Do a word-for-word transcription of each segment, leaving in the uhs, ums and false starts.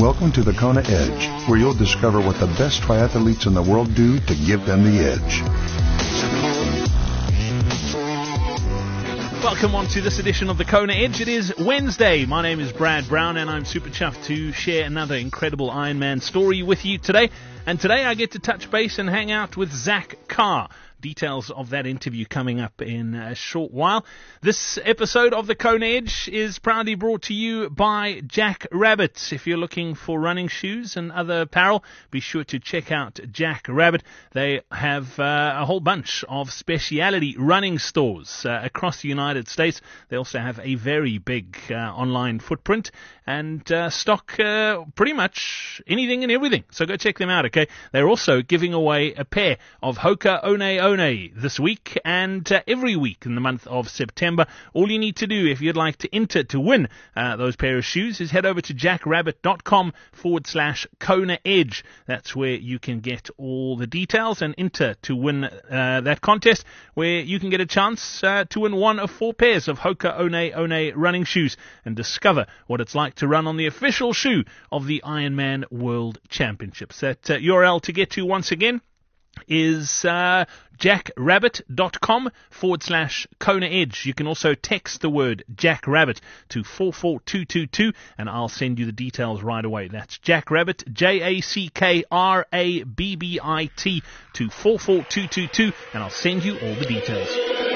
Welcome to the Kona Edge, where you'll discover what the best triathletes in the world do to give them the edge. Welcome on to this edition of the Kona Edge. It is Wednesday. My name is Brad Brown, and I'm super chuffed to share another incredible Ironman story with you today. And today I get to touch base and hang out with Zach Carr. Details of that interview coming up in a short while. This episode of the Kona Edge is proudly brought to you by Jack Rabbit. If you're looking for running shoes and other apparel, be sure to check out Jack Rabbit. They have uh, a whole bunch of specialty running stores uh, across the United States. They also have a very big uh, online footprint and uh, stock uh, pretty much anything and everything. So go check them out, okay? They're also giving away a pair of Hoka One One this week and uh, every week in the month of September. All you need to do if you'd like to enter to win uh, those pair of shoes is head over to jackrabbit.com forward slash Kona Edge. That's where you can get all the details and enter to win uh, that contest where you can get a chance uh, to win one of four pairs of Hoka One One running shoes and discover what it's like to run on the official shoe of the Ironman World Championships. That uh, U R L to get to once again is uh, jackrabbit.com forward slash Kona Edge. You can also text the word Jackrabbit to four four two two two and I'll send you the details right away. That's Jackrabbit, J A C K R A B B I T to four four two two two and I'll send you all the details.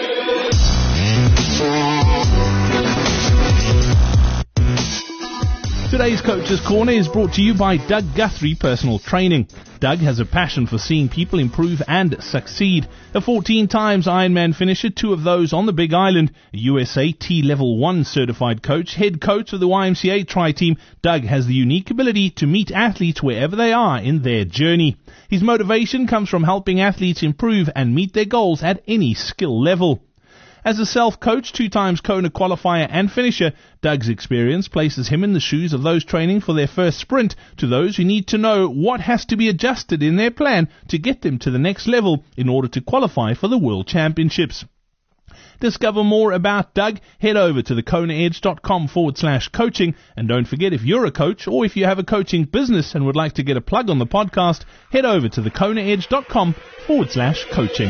Today's Coach's Corner is brought to you by Doug Guthrie Personal Training. Doug has a passion for seeing people improve and succeed. A fourteen times Ironman finisher, two of those on the Big Island, a U S A T-Level one certified coach, head coach of the Y M C A Tri-Team, Doug has the unique ability to meet athletes wherever they are in their journey. His motivation comes from helping athletes improve and meet their goals at any skill level. As a self-coach, two times Kona qualifier and finisher, Doug's experience places him in the shoes of those training for their first sprint to those who need to know what has to be adjusted in their plan to get them to the next level in order to qualify for the World Championships. Discover more about Doug, head over to the konaedge.com forward slash coaching, and don't forget, if you're a coach or if you have a coaching business and would like to get a plug on the podcast, head over to the konaedge.com forward slash coaching.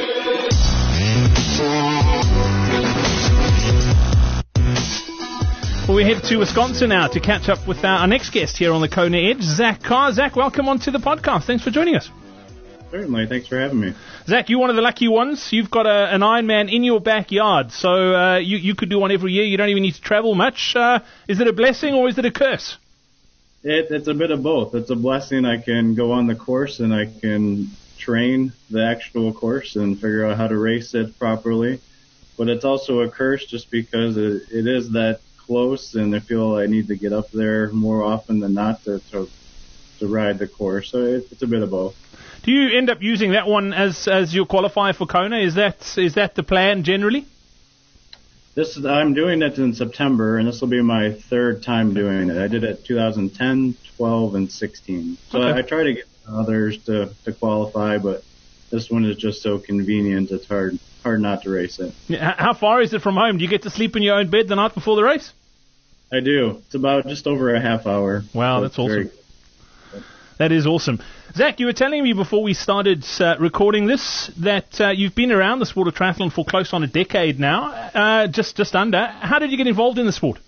Well, we head to Wisconsin now to catch up with our, our next guest here on the Kona Edge, Zach Carr. Zach, welcome on to the podcast. Thanks for joining us. Certainly. Thanks for having me. Zach, you're one of the lucky ones. You've got a, an Ironman in your backyard, so uh, you, you could do one every year. You don't even need to travel much. Uh, is it a blessing or is it a curse? It, it's a bit of both. It's a blessing. I can go on the course and I can train the actual course and figure out how to race it properly. But it's also a curse just because it, it is that close, and I feel I need to get up there more often than not to to, to ride the course. So it, it's a bit of both. Do you end up using that one as as your qualifier for Kona? Is that is that the plan generally? This I'm doing it in September, and this will be my third time doing it. I did it two thousand ten, twelve, and sixteen. So okay. I, I try to get others to, to qualify, but this one is just so convenient. It's hard hard not to race it. Yeah, how far is it from home? Do you get to sleep in your own bed the night before the race? I do. It's about just over a half hour. Wow, so that's awesome. Very... That is awesome. Zach, you were telling me before we started uh, recording this that uh, you've been around the sport of triathlon for close on a decade now, uh, just just under. How did you get involved in the sport?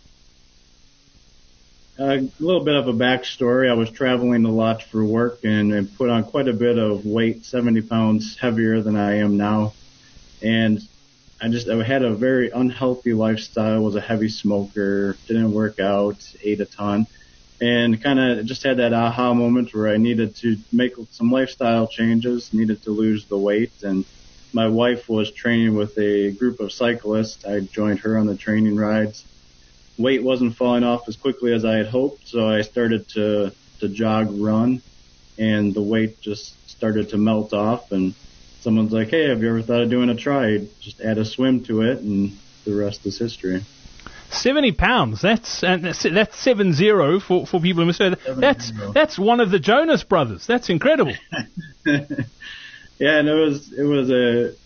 Uh, a little bit of a backstory. I was traveling a lot for work and, and put on quite a bit of weight, seventy pounds heavier than I am now. And I just I had a very unhealthy lifestyle, was a heavy smoker, didn't work out, ate a ton, and kind of just had that aha moment where I needed to make some lifestyle changes, needed to lose the weight. And my wife was training with a group of cyclists. I joined her on the training rides. Weight wasn't falling off as quickly as I had hoped, so I started to, to jog, run, and the weight just started to melt off. And someone's like, hey, have you ever thought of doing a try? Just add a swim to it, and the rest is history. seventy pounds, that's uh, that's seven zero for, for people who misheard. That's, that's one of the Jonas Brothers. That's incredible. Yeah, and it was, it was a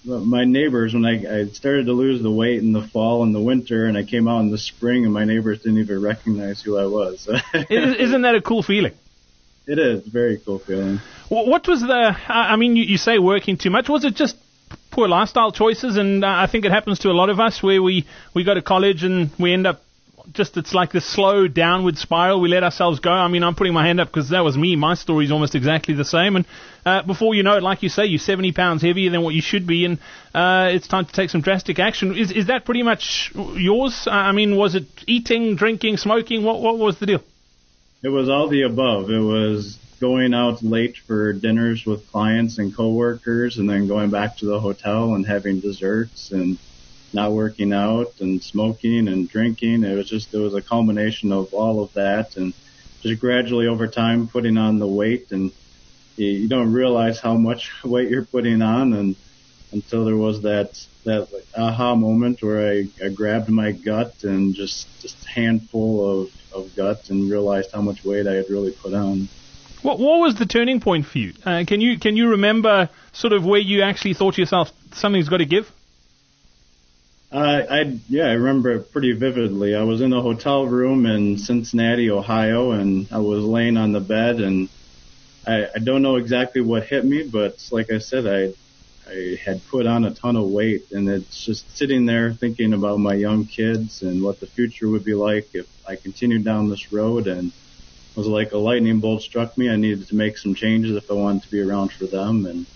my neighbors, when I, I started to lose the weight in the fall and the winter, and I came out in the spring, and my neighbors didn't even recognize who I was. Isn't that a cool feeling? It is. Very cool feeling. What was the, I mean, you, you say working too much. Was it just poor lifestyle choices? And uh, I think it happens to a lot of us where we, we go to college and we end up just, it's like this slow downward spiral. We let ourselves go. I mean, I'm putting my hand up because that was me. My story is almost exactly the same. And uh, before you know it, like you say, you're seventy pounds heavier than what you should be, and uh, it's time to take some drastic action. Is is that pretty much yours? I mean, was it eating, drinking, smoking? What what was the deal? It was all the above. It was going out late for dinners with clients and coworkers, and then going back to the hotel and having desserts, and not working out and smoking and drinking. It was just, it was a culmination of all of that, and just gradually over time putting on the weight, and you, you don't realize how much weight you're putting on, and until there was that that like, aha moment where I, I grabbed my gut and just just a handful of, of gut and realized how much weight I had really put on. What what was the turning point for you? Uh, can you can you remember sort of where you actually thought to yourself, something's got to give? Uh, I yeah, I remember it pretty vividly. I was in a hotel room in Cincinnati, Ohio, and I was laying on the bed, and I, I don't know exactly what hit me, but like I said, I I had put on a ton of weight, and it's just sitting there thinking about my young kids and what the future would be like if I continued down this road, and it was like a lightning bolt struck me. I needed to make some changes if I wanted to be around for them, and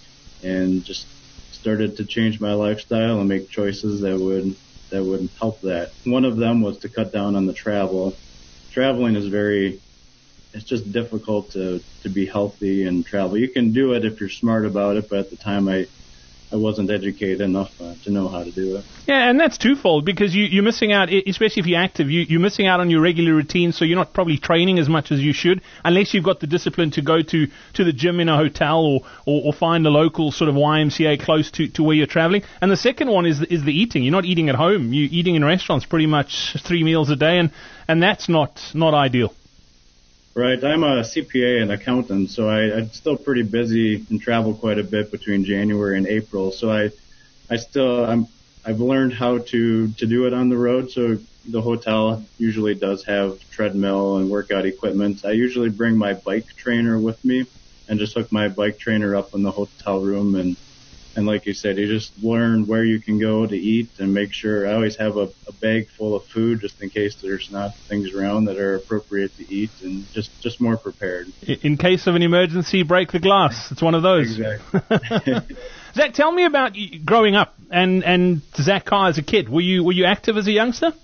and just started to change my lifestyle and make choices that would that would help that. One of them was to cut down on the travel. Traveling is very, it's just difficult to, to be healthy and travel. You can do it if you're smart about it, but at the time I I wasn't educated enough uh, to know how to do it. Yeah, and that's twofold, because you, you're missing out, especially if you're active, you, you're missing out on your regular routine, so you're not probably training as much as you should, unless you've got the discipline to go to, to the gym in a hotel, or, or, or find a local sort of Y M C A close to, to where you're traveling. And the second one is is the eating. You're not eating at home. You're eating in restaurants pretty much three meals a day, and, and that's not, not ideal. Right. I'm a C P A and accountant, so I, I'm still pretty busy and travel quite a bit between January and April. So I, I still, I'm, I've learned how to, to do it on the road. So the hotel usually does have treadmill and workout equipment. I usually bring my bike trainer with me and just hook my bike trainer up in the hotel room. And, and like you said, you just learn where you can go to eat and make sure. I always have a, a bag full of food just in case there's not things around that are appropriate to eat, and just, just more prepared. In case of an emergency, break the glass. It's one of those. Exactly. Zach, tell me about growing up and, and Zach Carr as a kid. Were you were you active as a youngster?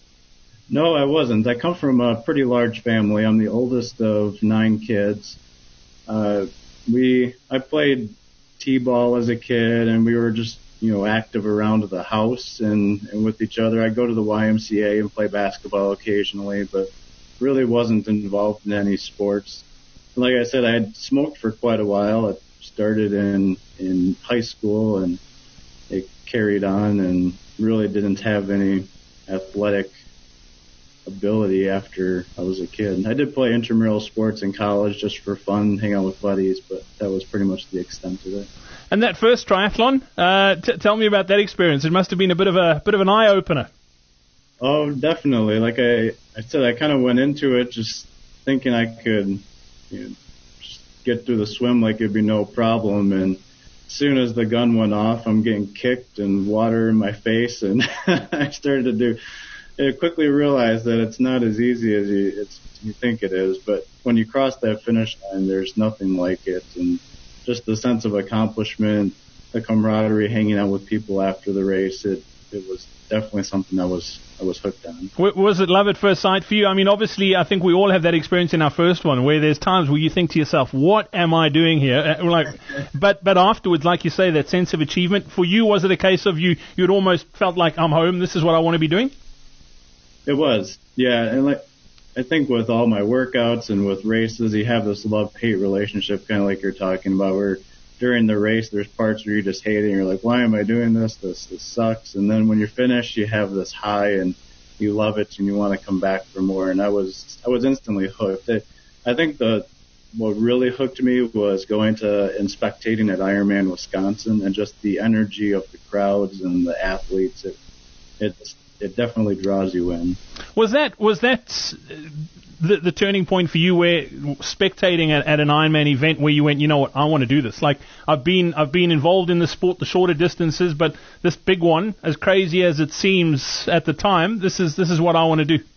No, I wasn't. I come from a pretty large family. I'm the oldest of nine kids. Uh, we I played T-ball as a kid, and we were just, you know, active around the house and, and with each other. I go to the Y M C A and play basketball occasionally, but really wasn't involved in any sports. Like I said, I had smoked for quite a while. I started in, in high school, and it carried on, and really didn't have any athletic ability after I was a kid. I did play intramural sports in college just for fun, hang out with buddies, but that was pretty much the extent of it. And that first triathlon, uh, t- tell me about that experience. It must have been a bit of a bit of an eye opener. Oh, definitely. Like I, I said, I kind of went into it just thinking I could, you know, just get through the swim like it'd be no problem. And as soon as the gun went off, I'm getting kicked and water in my face, and I started to do. I quickly realized that it's not as easy as you, it's, you think it is, but when you cross that finish line, there's nothing like it, and just the sense of accomplishment, the camaraderie, hanging out with people after the race, it it was definitely something I was I was hooked on. Was it love at first sight for you? I mean, obviously, I think we all have that experience in our first one, where there's times where you think to yourself, "What am I doing here?" Uh, like, but but afterwards, like you say, that sense of achievement. For you, was it a case of you you'd almost felt like, "I'm home. This is what I want to be doing"? It was, yeah, and like I think with all my workouts and with races, you have this love-hate relationship, kind of like you're talking about, where during the race there's parts where you just hate it, and you're like, why am I doing this? This this sucks. And then when you're finished, you have this high, and you love it, and you want to come back for more. And I was I was instantly hooked. It, I think the what really hooked me was going to and spectating at Ironman Wisconsin, and just the energy of the crowds and the athletes. It it it definitely draws you in. Was that was that the, the turning point for you, where spectating at, at an Ironman event where you went, you know what, I want to do this? Like I've been I've been involved in the sport, the shorter distances, but this big one, as crazy as it seems at the time, this is this is what I want to do.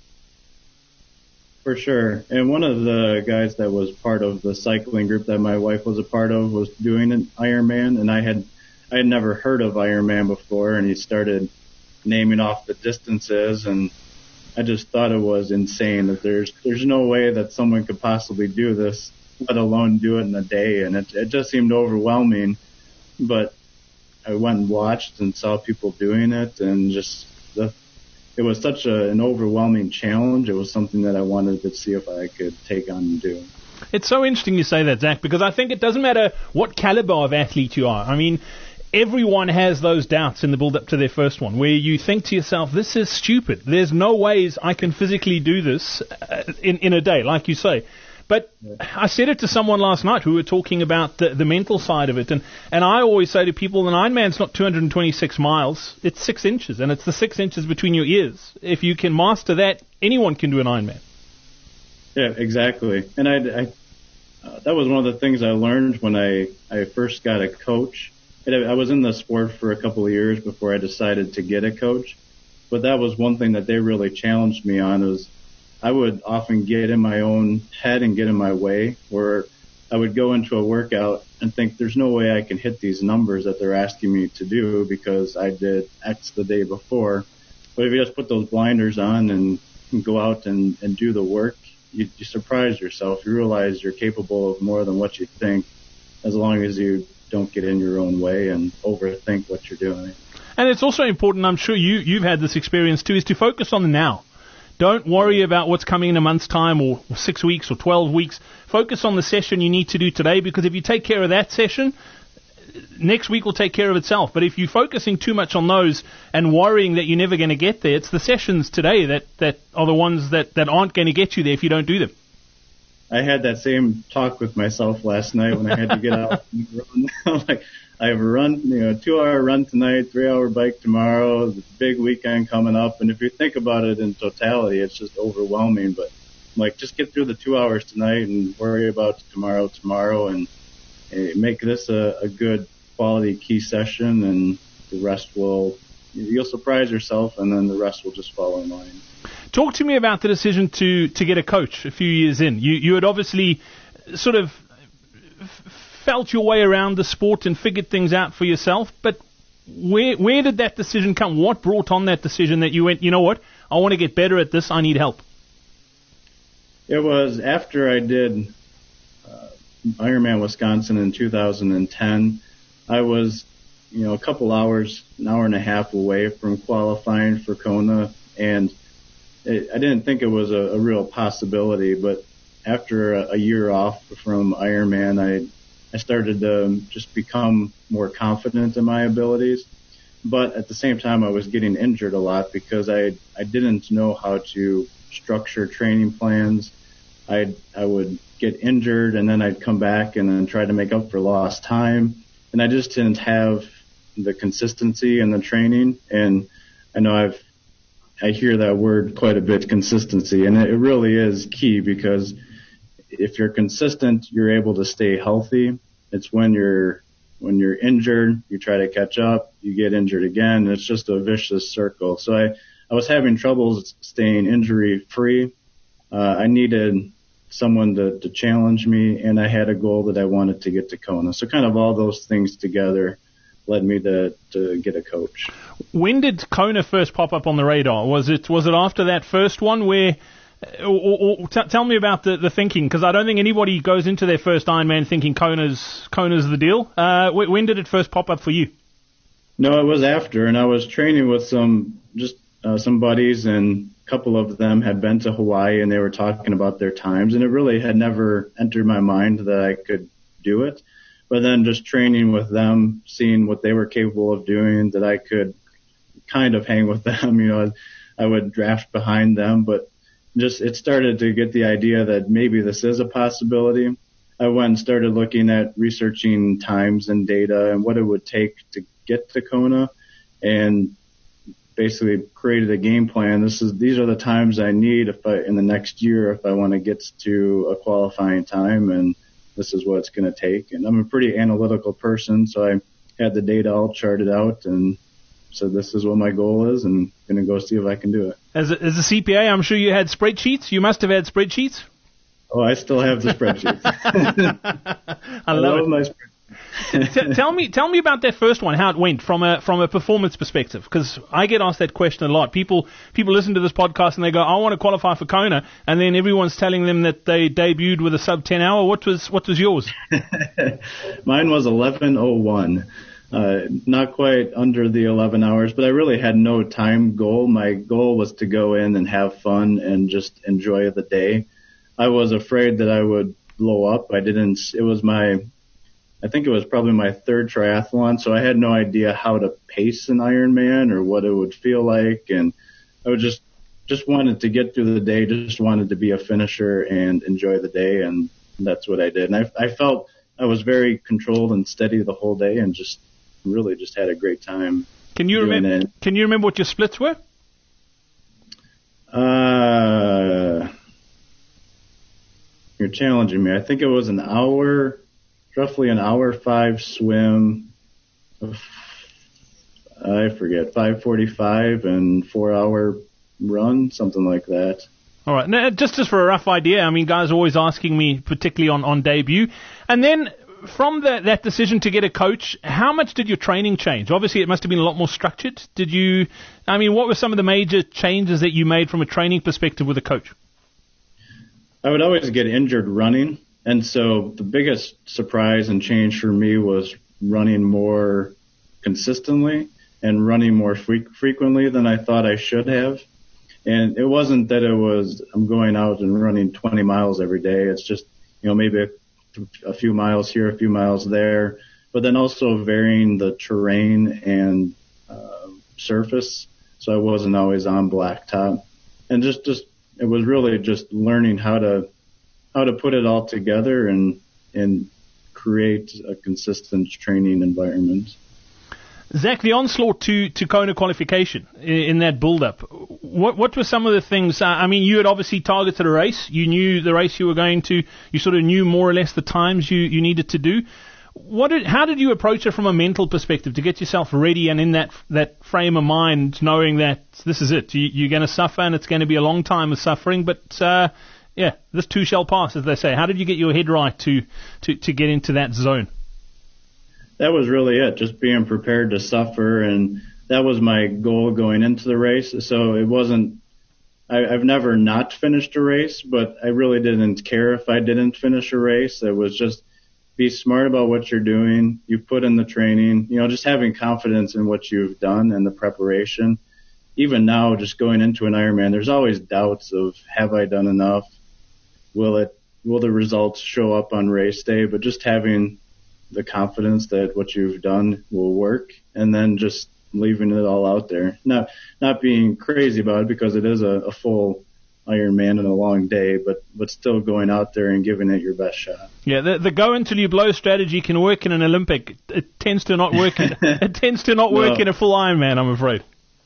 For sure. And one of the guys that was part of the cycling group that my wife was a part of was doing an Ironman, and I had I had never heard of Ironman before, and he started naming off the distances, and I just thought it was insane that there's there's no way that someone could possibly do this, let alone do it in a day, and it it just seemed overwhelming. But I went and watched and saw people doing it, and just the it was such a, an overwhelming challenge. It was something that I wanted to see if I could take on and do. It's so interesting you say that, Zach, because I think it doesn't matter what caliber of athlete you are. I mean, everyone has those doubts in the build-up to their first one, where you think to yourself, this is stupid. There's no ways I can physically do this in, in a day, like you say. But I said it to someone last night who were talking about the, the mental side of it. And, and I always say to people, an Ironman's not two hundred twenty-six miles. It's six inches, and it's the six inches between your ears. If you can master that, anyone can do an Ironman. Yeah, exactly. And I, I uh, that was one of the things I learned when I, I first got a coach. And I was in the sport for a couple of years before I decided to get a coach. But that was one thing that they really challenged me on, was I would often get in my own head and get in my way, where I would go into a workout and think there's no way I can hit these numbers that they're asking me to do because I did X the day before. But if you just put those blinders on and, and go out and, and do the work, you, you surprise yourself. You realize you're capable of more than what you think, as long as you don't get in your own way and overthink what you're doing. And it's also important, I'm sure you, you've had this experience too, is to focus on the now. Don't worry about what's coming in a month's time or six weeks or twelve weeks. Focus on the session you need to do today, because if you take care of that session, next week will take care of itself. But if you're focusing too much on those and worrying that you're never going to get there, it's the sessions today that, that are the ones that, that aren't going to get you there if you don't do them. I had that same talk with myself last night when I had to get out and run. I'm like, I have a run, you know, two-hour run tonight, three-hour bike tomorrow, the big weekend coming up. And if you think about it in totality, it's just overwhelming. But I'm like, just get through the two hours tonight and worry about tomorrow tomorrow, and uh, make this a, a good quality key session, and the rest will, you'll surprise yourself, and then the rest will just fall in line. Talk to me about the decision to, to get a coach a few years in. You you had obviously sort of f- felt your way around the sport and figured things out for yourself, but where where did that decision come? What brought on that decision that you went, you know what, I want to get better at this, I need help? It was after I did uh, Ironman Wisconsin in two thousand ten. I was, you know, a couple hours, an hour and a half away from qualifying for Kona, and it, I didn't think it was a, a real possibility, but after a, a year off from Ironman, I I started to just become more confident in my abilities. But at the same time, I was getting injured a lot because I I didn't know how to structure training plans. I I would get injured, and then I'd come back and then try to make up for lost time. And I just didn't have the consistency in the training. And I know I've I hear that word quite a bit, consistency, and it really is key, because if you're consistent, you're able to stay healthy. It's when you're when you're injured, you try to catch up, you get injured again. It's just a vicious circle. So I, I was having trouble staying injury free. Uh, I needed someone to, to challenge me, and I had a goal that I wanted to get to Kona. So kind of all those things together led me to, to get a coach. When did Kona first pop up on the radar? Was it was it after that first one where, or, or, or t- tell me about the, the thinking, because I don't think anybody goes into their first Ironman thinking Kona's Kona's the deal. Uh, w- when did it first pop up for you? No, it was after, and I was training with some just uh, some buddies, and a couple of them had been to Hawaii, and they were talking about their times, and it really had never entered my mind that I could do it. But then just training with them, seeing what they were capable of doing, that I could kind of hang with them, you know, I would draft behind them, but just it started to get the idea that maybe this is a possibility. I went and started looking at researching times and data and what it would take to get to Kona, and basically created a game plan. This is these are the times I need if I in the next year if I want to get to a qualifying time, and this is what it's going to take. And I'm a pretty analytical person, so I had the data all charted out and said this is what my goal is, and going to go see if I can do it. As a, as a C P A, I'm sure you had spreadsheets. You must have had spreadsheets. Oh, I still have the spreadsheets. I, I love, love it. my spreadsheets. T- tell me, tell me about that first one. How it went from a from a performance perspective, because I get asked that question a lot. People people listen to this podcast and they go, "I want to qualify for Kona," and then everyone's telling them that they debuted with a sub ten hour. What was what was yours? Mine was eleven oh one. Uh, not quite under the eleven hours, but I really had no time goal. My goal was to go in and have fun and just enjoy the day. I was afraid that I would blow up. I didn't. It was my I think it was probably my third triathlon, so I had no idea how to pace an Ironman or what it would feel like, and I would just just wanted to get through the day, just wanted to be a finisher and enjoy the day, and that's what I did. And I, I felt I was very controlled and steady the whole day, and just really just had a great time. Can you remember? It. Can you remember what your splits were? Uh, you're challenging me. I think it was an hour. Roughly an hour five swim, I forget, five forty-five and four hour run, something like that. All right. Now, just, just for a rough idea, I mean, guys are always asking me, particularly on, on debut. And then from the, that decision to get a coach, how much did your training change? Obviously, it must have been a lot more structured. Did you, I mean, what were some of the major changes that you made from a training perspective with a coach? I would always get injured running. And so the biggest surprise and change for me was running more consistently and running more fre- frequently than I thought I should have. And it wasn't that it was, I'm going out and running twenty miles every day. It's just, you know, maybe a, a few miles here, a few miles there, but then also varying the terrain and uh, surface. So I wasn't always on blacktop. And just, just, it was really just learning how to, how to put it all together and and create a consistent training environment. Zach, the onslaught to, to Kona qualification in, in that build-up, what what were some of the things? Uh, I mean, you had obviously targeted a race. You knew the race you were going to. You sort of knew more or less the times you, you needed to do. What did, how did you approach it from a mental perspective to get yourself ready and in that that frame of mind, knowing that this is it? You, you're going to suffer and it's going to be a long time of suffering, but uh, yeah, this too shall pass, as they say. How did you get your head right to, to, to get into that zone? That was really it, just being prepared to suffer, and that was my goal going into the race. So it wasn't, I, I've never not finished a race, but I really didn't care if I didn't finish a race. It was just be smart about what you're doing. You put in the training, you know, just having confidence in what you've done and the preparation. Even now, just going into an Ironman, there's always doubts of, have I done enough? Will it, will the results show up on race day? But just having the confidence that what you've done will work, and then just leaving it all out there. Not, not being crazy about it, because it is a, a full Ironman and a long day, but, but still going out there and giving it your best shot. Yeah, the, the go until you blow strategy can work in an Olympic. It, it tends to not work in, it tends to not work no. in a full Ironman, I'm afraid.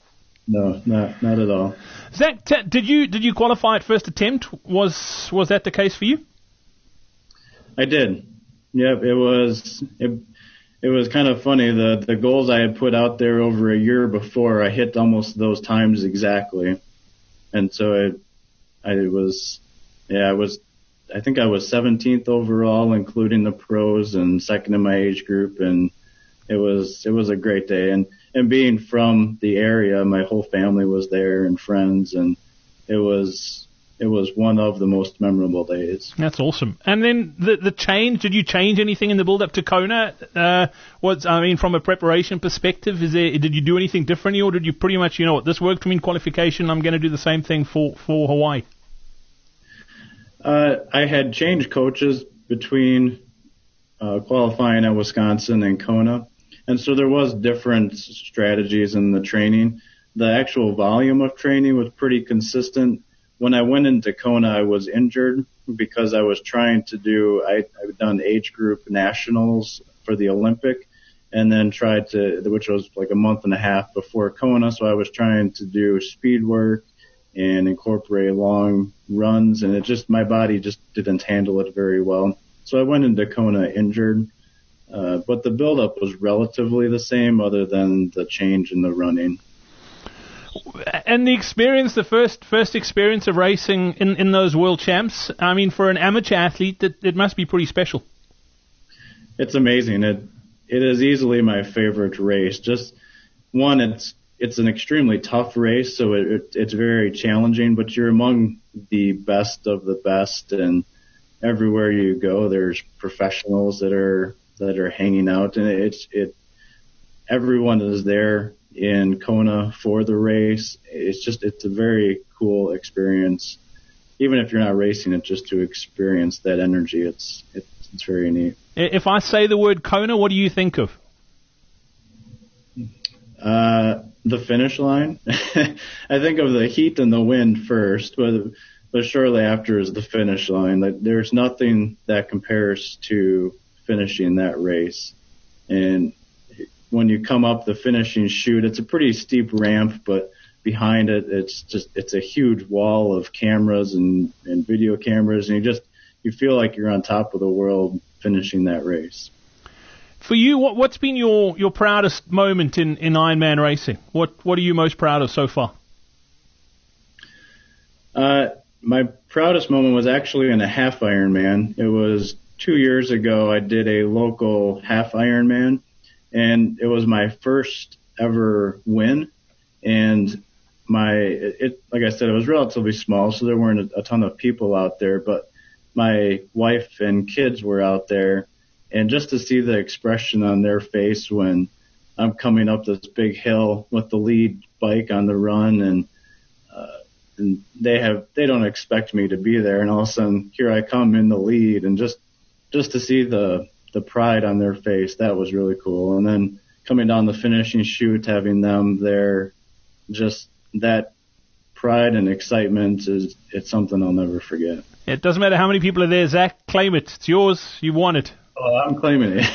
No, not not at all. Zach, t- did you did you qualify at first attempt? Was was that the case for you? I did. Yep, it was. It, it was kind of funny. The the goals I had put out there over a year before, I hit almost those times exactly, and so it, I was, yeah, I was. I think I was seventeenth overall, including the pros, and second in my age group, and it was it was a great day. And and being from the area, my whole family was there and friends, and it was it was one of the most memorable days. That's awesome. And then the the change, did you change anything in the build up to Kona? Uh, was I mean, from a preparation perspective, is there did you do anything differently, or did you pretty much, you know what, this worked for me in qualification, I'm going to do the same thing for for Hawaii? Uh, I had changed coaches between uh, qualifying at Wisconsin and Kona. And so there was different strategies in the training. The actual volume of training was pretty consistent, when I went into Kona, I was injured because I was trying to do, I, I've done age group nationals for the Olympic, and then tried to, which was like a month and a half before Kona, so I was trying to do speed work and incorporate long runs, and it just, my body just didn't handle it very well. So I went into Kona injured, uh, but the buildup was relatively the same other than the change in the running. And the experience, the first first experience of racing in, in those world champs, I mean, for an amateur athlete, it, it must be pretty special. It's amazing. It It is easily my favorite race. Just one, it's it's an extremely tough race, so it, it, it's very challenging, but you're among the best of the best, and everywhere you go, there's professionals that are that are hanging out, and it's it. Everyone is there in Kona for the race. It's just it's a very cool experience, even if you're not racing it, just to experience that energy. It's it's, it's very neat. If I say the word Kona, what do you think of? Uh, the finish line. I think of the heat and the wind first, but but shortly after is the finish line. Like, there's nothing that compares to finishing that race. And when you come up the finishing chute, it's a pretty steep ramp, but behind it, it's just it's a huge wall of cameras and, and video cameras, and you just you feel like you're on top of the world finishing that race. For you, what, what's been your, your proudest moment in, in Ironman racing? What what are you most proud of so far? Uh, my proudest moment was actually in a half Ironman. It was two years ago. I did a local half Ironman, and it was my first ever win. And my it like I said, it was relatively small, so there weren't a, a ton of people out there, but my wife and kids were out there, and just to see the expression on their face when I'm coming up this big hill with the lead bike on the run, and uh, and they have they don't expect me to be there, and all of a sudden here I come in the lead, and just just to see the the pride on their face, that was really cool. And then coming down the finishing chute, having them there, just that pride and excitement is it's something I'll never forget. It doesn't matter how many people are there, Zach. Claim it. It's yours. You won it. Oh, I'm claiming it.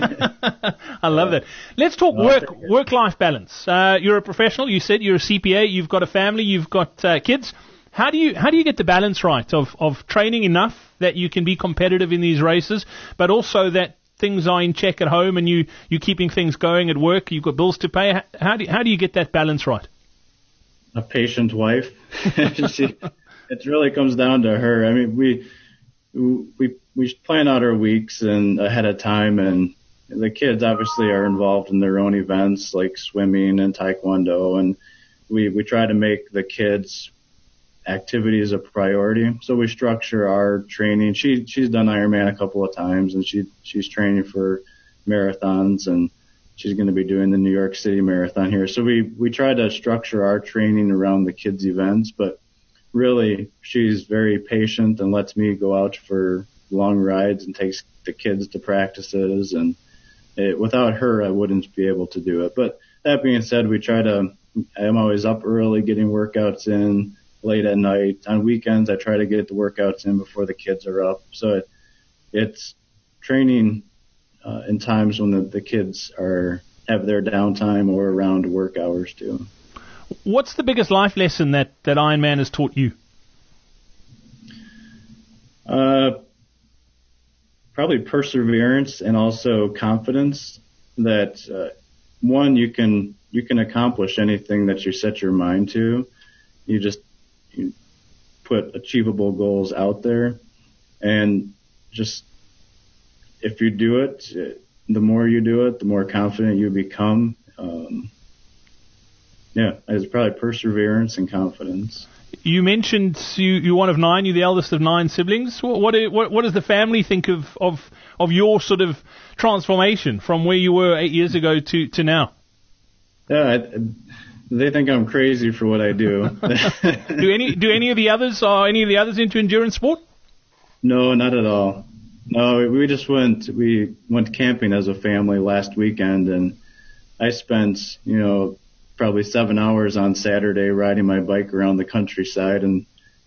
I love that. Let's talk no, work work-life balance. Uh, you're a professional. You said you're a C P A. You've got a family. You've got uh, kids. How do you how do you get the balance right of, of training enough that you can be competitive in these races, but also that things are in check at home and you you're keeping things going at work? You've got bills to pay. How do you, how do you get that balance right? A patient wife. she, it really comes down to her. I mean, we we we plan out our weeks and ahead of time, and the kids obviously are involved in their own events like swimming and taekwondo, and we we try to make the kids' activities a priority. So we structure our training. She she's done Ironman a couple of times, and she she's training for marathons, and she's going to be doing the New York City Marathon here. So we we try to structure our training around the kids' events, but really she's very patient and lets me go out for long rides and takes the kids to practices, and it, without her I wouldn't be able to do it. But that being said, we try to I'm always up early getting workouts in, late at night. On weekends I try to get the workouts in before the kids are up. So it, it's training uh, in times when the, the kids are have their downtime or around work hours too. What's the biggest life lesson that, that Ironman has taught you? Uh, probably perseverance and also confidence that, uh, one, you can, you can accomplish anything that you set your mind to. You just you put achievable goals out there, and just, if you do it, the more you do it, the more confident you become. Um, Yeah, it's probably perseverance and confidence. You mentioned you, you're one of nine. You're the eldest of nine siblings. What what, what, what does the family think of, of of your sort of transformation from where you were eight years ago to, to now? Yeah, I, they think I'm crazy for what I do. do any do any of the others are any of the others into endurance sport? No, not at all. No, we just went we went camping as a family last weekend, and I spent you know. probably seven hours on Saturday riding my bike around the countryside, and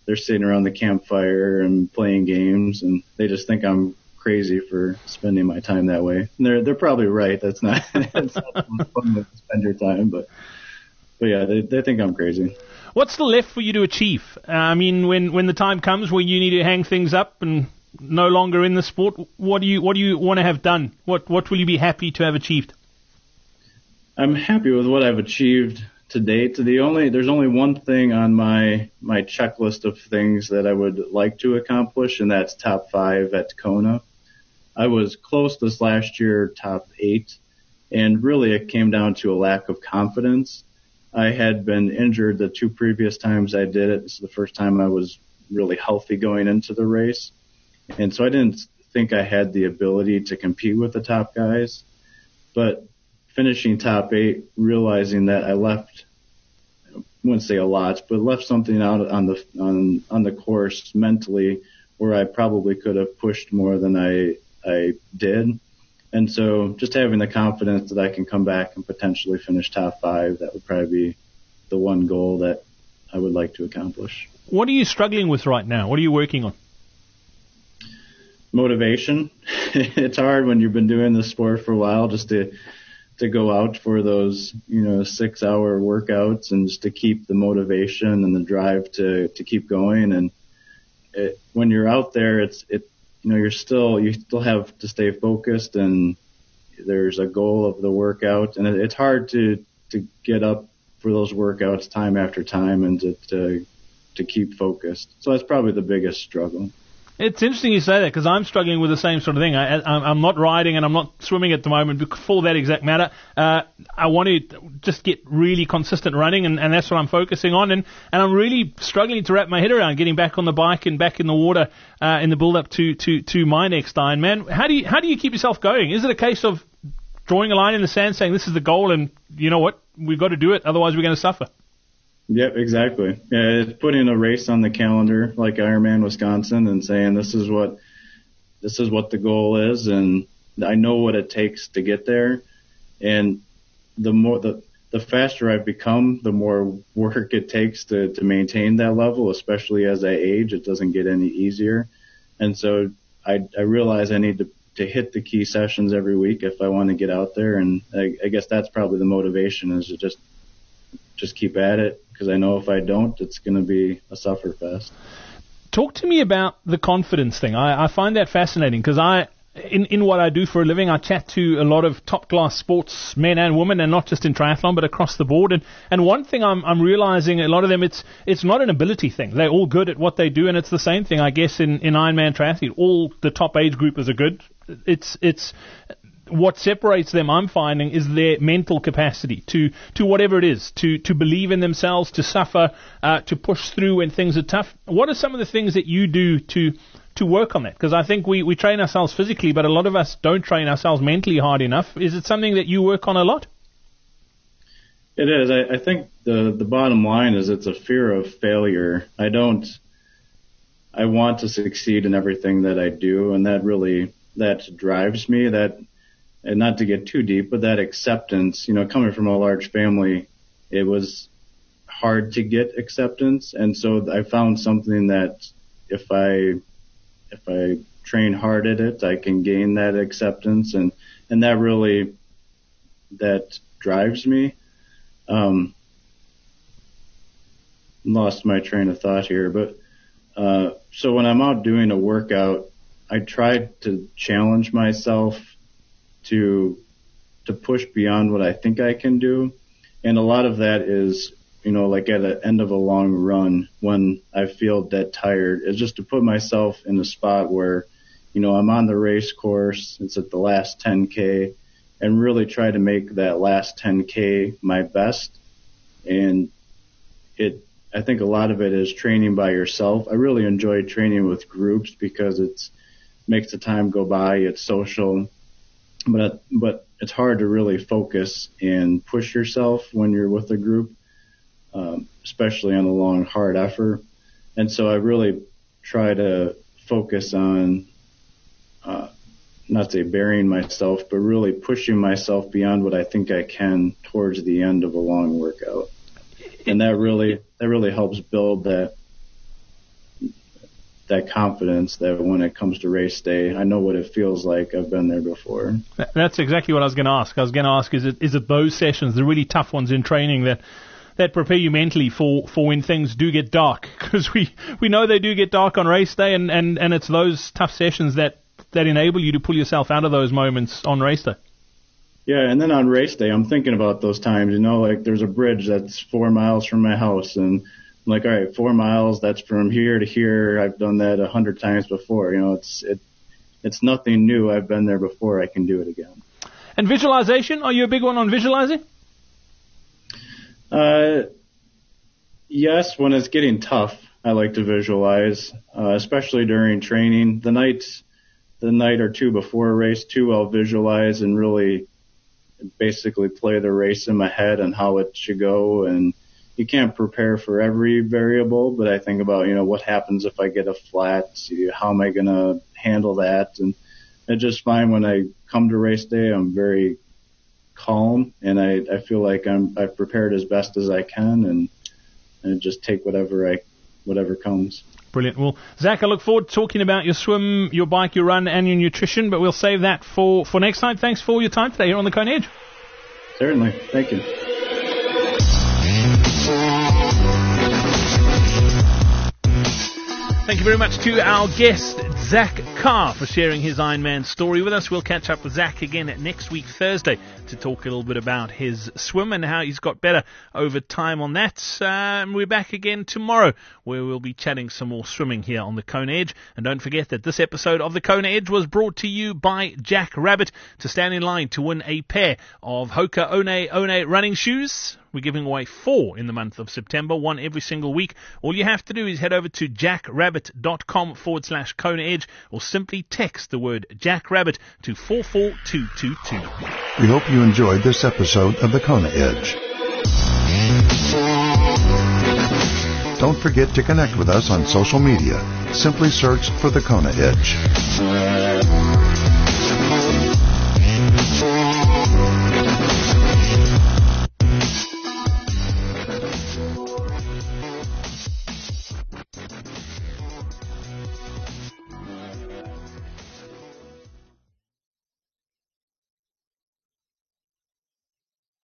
they're sitting around the campfire and playing games, and they just think I'm crazy for spending my time that way. And they're they're probably right. That's not that's not fun to spend your time, but but yeah, they they think I'm crazy. What's still left for you to achieve? Uh, I mean, when, when the time comes where you need to hang things up and no longer in the sport, what do you what do you want to have done? What what will you be happy to have achieved? I'm happy with what I've achieved to date. The only there's only one thing on my my checklist of things that I would like to accomplish, and that's top five at Kona. I was close this last year, top eight, and really it came down to a lack of confidence. I had been injured the two previous times I did it. This is the first time I was really healthy going into the race. And so I didn't think I had the ability to compete with the top guys. But finishing top eight, realizing that I left, I wouldn't say a lot, but left something out on the on on the course mentally where I probably could have pushed more than I I did. And so just having the confidence that I can come back and potentially finish top five, that would probably be the one goal that I would like to accomplish. What are you struggling with right now? What are you working on? Motivation. It's hard when you've been doing this sport for a while just to to go out for those, you know, six hour workouts and just to keep the motivation and the drive to, to keep going. And it, when you're out there, it's, it, you know, you're still, you still have to stay focused, and there's a goal of the workout, and it, it's hard to, to get up for those workouts time after time and to, to, to keep focused. So that's probably the biggest struggle. It's interesting you say that, because I'm struggling with the same sort of thing. I, I, I'm not riding and I'm not swimming at the moment for that exact matter. Uh, I want to just get really consistent running, and, and that's what I'm focusing on. And, and I'm really struggling to wrap my head around getting back on the bike and back in the water uh, in the build-up to, to, to my next Ironman. How do you how do you keep yourself going? Is it a case of drawing a line in the sand, saying this is the goal, and you know what, we've got to do it, otherwise we're going to suffer? Yep, exactly. Yeah, it's putting a race on the calendar like Ironman Wisconsin and saying this is what this is what the goal is, and I know what it takes to get there. And the more the the faster I've become, the more work it takes to to maintain that level, especially as I age. It doesn't get any easier. And so I I realize I need to to hit the key sessions every week if I want to get out there, and I, I guess that's probably the motivation, is to just just keep at it, because I know if I don't, it's going to be a sufferfest. Talk to me about the confidence thing. I, I find that fascinating, because I, in, in what I do for a living, I chat to a lot of top-class sports men and women, and not just in triathlon, but across the board. And, and one thing I'm, I'm realizing, a lot of them, it's it's not an ability thing. They're all good at what they do, and it's the same thing, I guess, in, in Ironman triathlete. All the top age groupers are good. It's it's... What separates them, I'm finding, is their mental capacity to, to whatever it is, to, to believe in themselves, to suffer, uh, to push through when things are tough. What are some of the things that you do to to work on that? Because I think we, we train ourselves physically, but a lot of us don't train ourselves mentally hard enough. Is it something that you work on a lot? It is. I, I think the, the bottom line is it's a fear of failure. I don't, I want to succeed in everything that I do, and that really, that drives me. That, and not to get too deep, but that acceptance, you know, coming from a large family, it was hard to get acceptance. And so I found something that if I, if I train hard at it, I can gain that acceptance. And, and that really, that drives me. Um, lost my train of thought here, but, uh, so when I'm out doing a workout, I try to challenge myself to to push beyond what I think I can do. And a lot of that is, you know, like at the end of a long run when I feel dead tired, is just to put myself in a spot where, you know, I'm on the race course, it's at the last ten K, and really try to make that last ten K my best. And it, I think a lot of it is training by yourself. I really enjoy training with groups because it's makes the time go by, it's social. But but it's hard to really focus and push yourself when you're with a group, um, especially on a long, hard effort. And so I really try to focus on, uh, not say burying myself, but really pushing myself beyond what I think I can towards the end of a long workout. And that really that really helps build that that confidence that when it comes to race day, I know what it feels like. I've been there before. That's exactly what I was going to ask. I was going to ask, is it is it those sessions, the really tough ones in training, that that prepare you mentally for, for when things do get dark? Because we, we know they do get dark on race day, and, and, and it's those tough sessions that, that enable you to pull yourself out of those moments on race day. Yeah, and then on race day, I'm thinking about those times, you know, like there's a bridge that's four miles from my house, and I'm like, all right, four miles, that's from here to here. I've done that a hundred times before. You know, it's it, it's nothing new. I've been there before. I can do it again. And visualization, are you a big one on visualizing? Uh, yes, when it's getting tough, I like to visualize, uh, especially during training. The nights, the night or two before a race, too, I'll visualize and really basically play the race in my head and how it should go. And you can't prepare for every variable, but I think about, you know, what happens if I get a flat? How am I going to handle that? And I just find when I come to race day, I'm very calm, and I, I feel like I'm I've prepared as best as I can, and, and just take whatever I whatever comes. Brilliant. Well, Zach, I look forward to talking about your swim, your bike, your run, and your nutrition, but we'll save that for, for next time. Thanks for your time today here on the Kona Edge. Certainly. Thank you. Thank you very much to our guest, Zach Carr, for sharing his Ironman story with us. We'll catch up with Zach again next week, Thursday, to talk a little bit about his swim and how he's got better over time on that. Um, we're back again tomorrow, where we'll be chatting some more swimming here on the Kona Edge. And don't forget that this episode of the Kona Edge was brought to you by Jack Rabbit. To stand in line to win a pair of Hoka One One running shoes, we're giving away four in the month of September, one every single week. All you have to do is head over to jackrabbit.com forward slash Kona Edge, or simply text the word Jackrabbit to four four two two two. We hope you enjoyed this episode of the Kona Edge. Don't forget to connect with us on social media. Simply search for the Kona Edge.